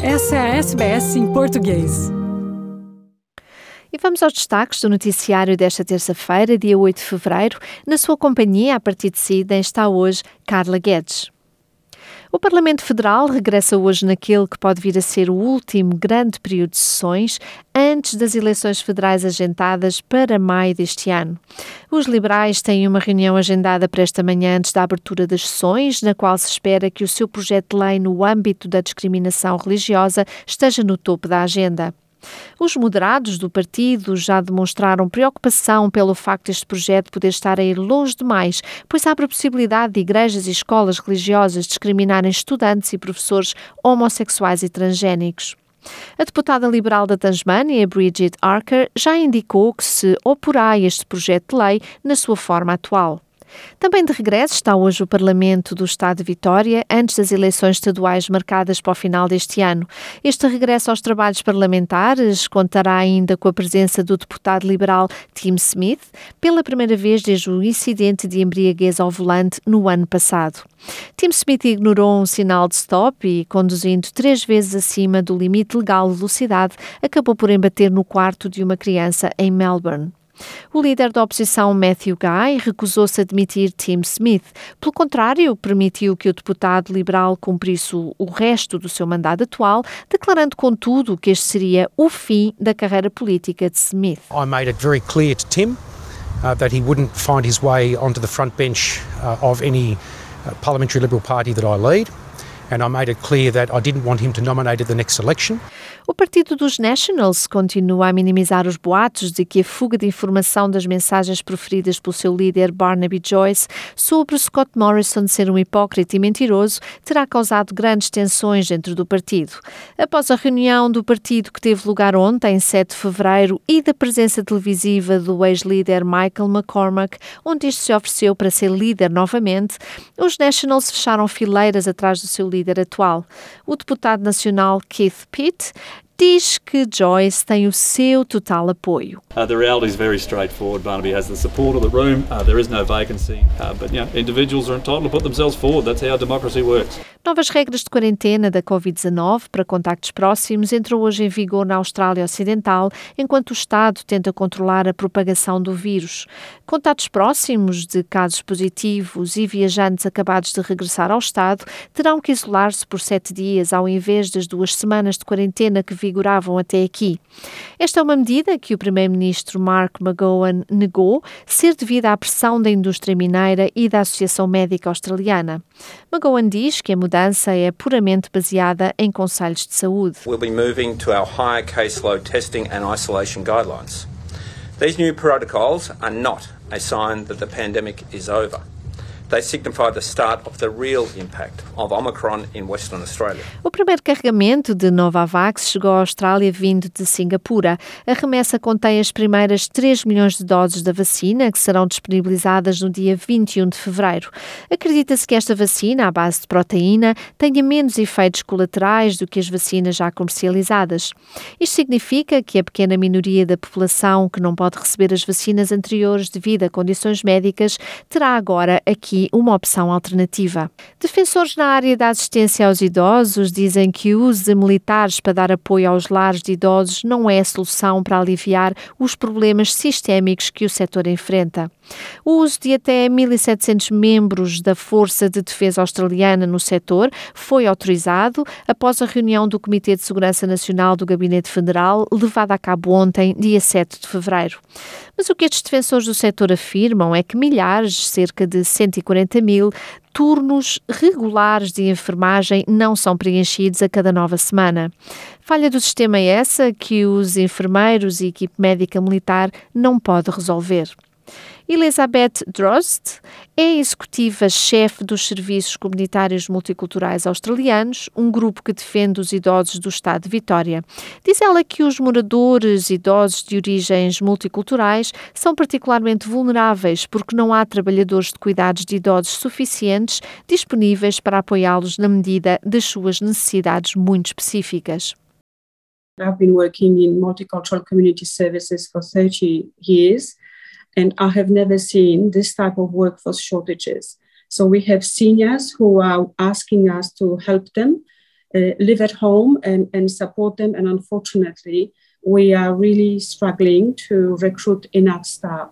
Essa é a SBS em português. E vamos aos destaques do noticiário desta terça-feira, dia 8 de fevereiro. Na sua companhia, a partir de Sydney, está hoje Carla Guedes. O Parlamento Federal regressa hoje naquele que pode vir a ser o último grande período de sessões antes das eleições federais agendadas para maio deste ano. Os liberais têm uma reunião agendada para esta manhã antes da abertura das sessões, na qual se espera que o seu projeto de lei no âmbito da discriminação religiosa esteja no topo da agenda. Os moderados do partido já demonstraram preocupação pelo facto deste projeto poder estar a ir longe demais, pois abre a possibilidade de igrejas e escolas religiosas discriminarem estudantes e professores homossexuais e transgénicos. A deputada liberal da Tasmânia, Bridget Archer, já indicou que se oporá a este projeto de lei na sua forma atual. Também de regresso está hoje o Parlamento do Estado de Vitória, antes das eleições estaduais marcadas para o final deste ano. Este regresso aos trabalhos parlamentares contará ainda com a presença do deputado liberal Tim Smith, pela primeira vez desde o incidente de embriaguez ao volante no ano passado. Tim Smith ignorou um sinal de stop e, conduzindo 3 vezes acima do limite legal de velocidade, acabou por embater no quarto de uma criança em Melbourne. O líder da oposição, Matthew Guy, recusou-se a admitir Tim Smith. Pelo contrário, permitiu que o deputado liberal cumprisse o resto do seu mandato atual, declarando, contudo, que este seria o fim da carreira política de Smith. I made it very clear to Tim that he wouldn't find his way onto the front bench of any parliamentary Liberal Party that I lead. And I made it clear that I didn't want him to nominate at the next election. O partido dos Nationals continua a minimizar os boatos de que a fuga de informação das mensagens proferidas pelo seu líder Barnaby Joyce sobre Scott Morrison ser um hipócrita e mentiroso terá causado grandes tensões dentro do partido. Após a reunião do partido que teve lugar ontem, 7 de fevereiro, e da presença televisiva do ex-líder Michael McCormack, onde este se ofereceu para ser líder novamente, os Nationals fecharam fileiras atrás do seu líder atual. O deputado nacional Keith Pitt diz que Joyce tem o seu total apoio. The reality is very straightforward. Barnaby has the support of the room. There is no vacancy, but individuals are entitled to put themselves forward. That's how democracy works. Novas regras de quarentena da Covid-19 para contactos próximos entram hoje em vigor na Austrália Ocidental, enquanto o Estado tenta controlar a propagação do vírus. Contactos próximos de casos positivos e viajantes acabados de regressar ao Estado terão que isolar-se por 7 dias, ao invés das 2 semanas de quarentena que vigoravam até aqui. Esta é uma medida que o primeiro-ministro Mark McGowan negou ser devido à pressão da indústria mineira e da Associação Médica Australiana. McGowan diz que a mudança é puramente baseada em conselhos de saúde. We'll be moving to our higher caseload testing and isolation guidelines. These new protocols are not a sign that the pandemic is over. They signify the start of the real impact of Omicron in Western Australia. O primeiro carregamento de Novavax chegou à Austrália vindo de Singapura. A remessa contém as primeiras 3 milhões de doses da vacina, que serão disponibilizadas no dia 21 de fevereiro. Acredita-se que esta vacina, à base de proteína, tenha menos efeitos colaterais do que as vacinas já comercializadas. Isto significa que a pequena minoria da população que não pode receber as vacinas anteriores devido a condições médicas terá agora aqui uma opção alternativa. Defensores na área da assistência aos idosos dizem que o uso de militares para dar apoio aos lares de idosos não é a solução para aliviar os problemas sistémicos que o setor enfrenta. O uso de até 1.700 membros da Força de Defesa Australiana no setor foi autorizado após a reunião do Comitê de Segurança Nacional do Gabinete Federal, levada a cabo ontem, dia 7 de fevereiro. Mas o que estes defensores do setor afirmam é que milhares, cerca de 140.000, turnos regulares de enfermagem não são preenchidos a cada nova semana. Falha do sistema é essa que os enfermeiros e a equipe médica militar não pode resolver. Elizabeth Drost é executiva-chefe dos Serviços Comunitários Multiculturais Australianos, um grupo que defende os idosos do Estado de Vitória. Diz ela que os moradores idosos de origens multiculturais são particularmente vulneráveis porque não há trabalhadores de cuidados de idosos suficientes disponíveis para apoiá-los na medida das suas necessidades muito específicas. I've been working in multicultural community services for 30 years. And I have never seen this type of workforce shortages. So we have seniors who are asking us to help them live at home and support them. And unfortunately, we are really struggling to recruit enough staff.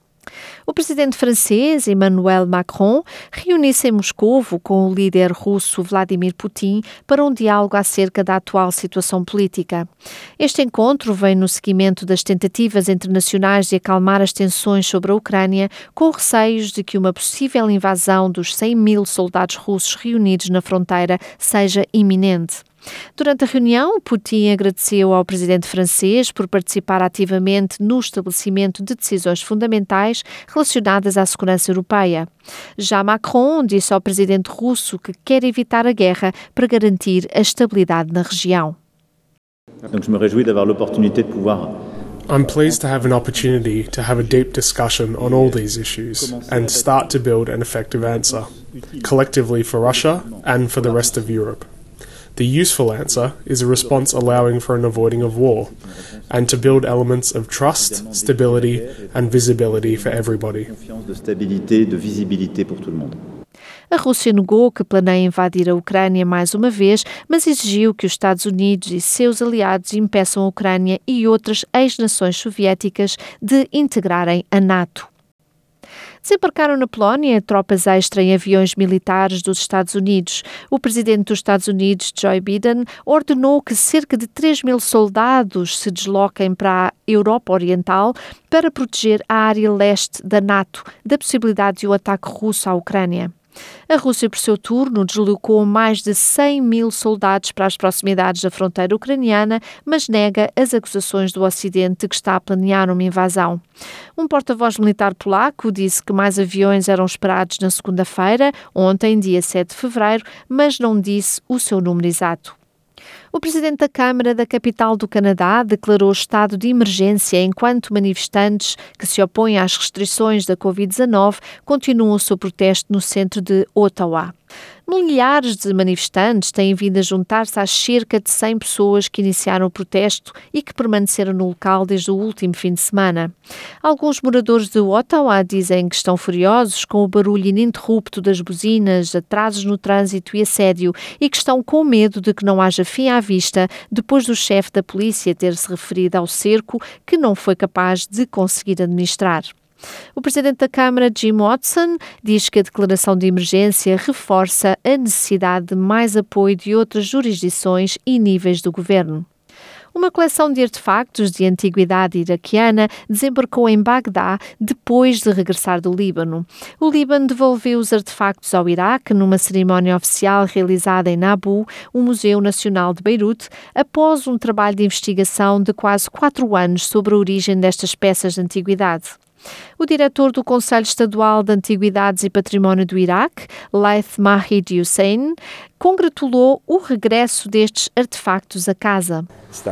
O presidente francês, Emmanuel Macron, reuniu-se em Moscovo com o líder russo Vladimir Putin para um diálogo acerca da atual situação política. Este encontro vem no seguimento das tentativas internacionais de acalmar as tensões sobre a Ucrânia, com receios de que uma possível invasão dos 100.000 soldados russos reunidos na fronteira seja iminente. Durante a reunião, Putin agradeceu ao presidente francês por participar ativamente no estabelecimento de decisões fundamentais relacionadas à segurança europeia. Já Macron disse ao presidente russo que quer evitar a guerra para garantir a estabilidade na região. Donc, je me réjouis d'avoir l'opportunité de pouvoir I'm pleased to have an opportunity to have a deep discussion on all these issues and start to build an effective answer, collectively for Russia and for the rest of Europe. The useful answer is a response allowing for an avoiding of war and to build elements of trust, stability and visibility for everybody. de stabilité, de visibilité pour tout le monde. A Rússia negou que planeia invadir a Ucrânia mais uma vez, mas exigiu que os Estados Unidos e seus aliados impeçam a Ucrânia e outras ex-nações soviéticas de integrarem a NATO. Desembarcaram na Polónia tropas extra em aviões militares dos Estados Unidos. O presidente dos Estados Unidos, Joe Biden, ordenou que cerca de 3.000 soldados se desloquem para a Europa Oriental para proteger a área leste da NATO da possibilidade de um ataque russo à Ucrânia. A Rússia, por seu turno, deslocou mais de 100.000 soldados para as proximidades da fronteira ucraniana, mas nega as acusações do Ocidente de que está a planear uma invasão. Um porta-voz militar polaco disse que mais aviões eram esperados na segunda-feira, ontem, dia 7 de fevereiro, mas não disse o seu número exato. O presidente da Câmara da capital do Canadá declarou estado de emergência enquanto manifestantes que se opõem às restrições da Covid-19 continuam o seu protesto no centro de Ottawa. Milhares de manifestantes têm vindo a juntar-se às cerca de 100 pessoas que iniciaram o protesto e que permaneceram no local desde o último fim de semana. Alguns moradores de Ottawa dizem que estão furiosos com o barulho ininterrupto das buzinas, atrasos no trânsito e assédio e que estão com medo de que não haja fim à vista depois do chefe da polícia ter se referido ao cerco que não foi capaz de conseguir administrar. O presidente da Câmara, Jim Watson, diz que a declaração de emergência reforça a necessidade de mais apoio de outras jurisdições e níveis do governo. Uma coleção de artefactos de antiguidade iraquiana desembarcou em Bagdá depois de regressar do Líbano. O Líbano devolveu os artefactos ao Iraque numa cerimónia oficial realizada em Nabu, o Museu Nacional de Beirute, após um trabalho de investigação de quase 4 anos sobre a origem destas peças de antiguidade. O diretor do Conselho Estadual de Antiguidades e Património do Iraque, Laith Mahid Hussein, congratulou o regresso destes artefactos a casa.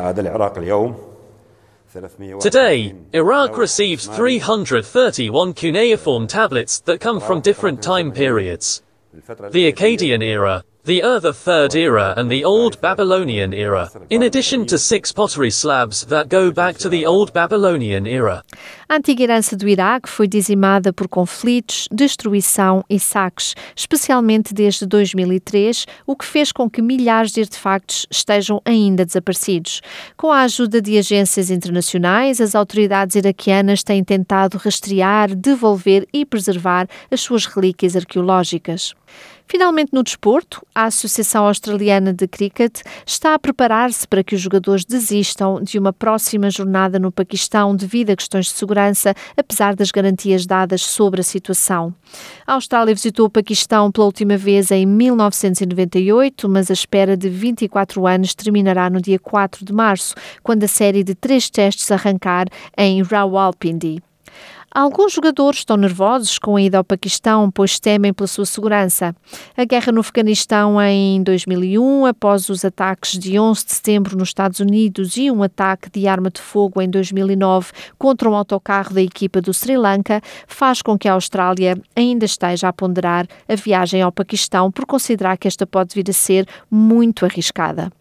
Today, Iraq receives 331 cuneiform tablets that come from different time periods. The Akkadian era, the Third era and the Old Babylonian era, in addition to 6 pottery slabs that go back to the Old Babylonian era. A antiga herança do Iraque foi dizimada por conflitos, destruição e saques, especialmente desde 2003, o que fez com que milhares de artefactos estejam ainda desaparecidos. Com a ajuda de agências internacionais, as autoridades iraquianas têm tentado rastrear, devolver e preservar as suas relíquias arqueológicas. Finalmente, no desporto, a Associação Australiana de Cricket está a preparar-se para que os jogadores desistam de uma próxima jornada no Paquistão devido a questões de segurança, apesar das garantias dadas sobre a situação. A Austrália visitou o Paquistão pela última vez em 1998, mas a espera de 24 anos terminará no dia 4 de março, quando a série de 3 testes arrancar em Rawalpindi. Alguns jogadores estão nervosos com a ida ao Paquistão, pois temem pela sua segurança. A guerra no Afeganistão em 2001, após os ataques de 11 de setembro nos Estados Unidos e um ataque de arma de fogo em 2009 contra um autocarro da equipa do Sri Lanka, faz com que a Austrália ainda esteja a ponderar a viagem ao Paquistão por considerar que esta pode vir a ser muito arriscada.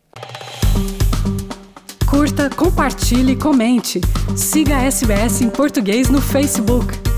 Curta, compartilhe e comente. Siga a SBS em português no Facebook.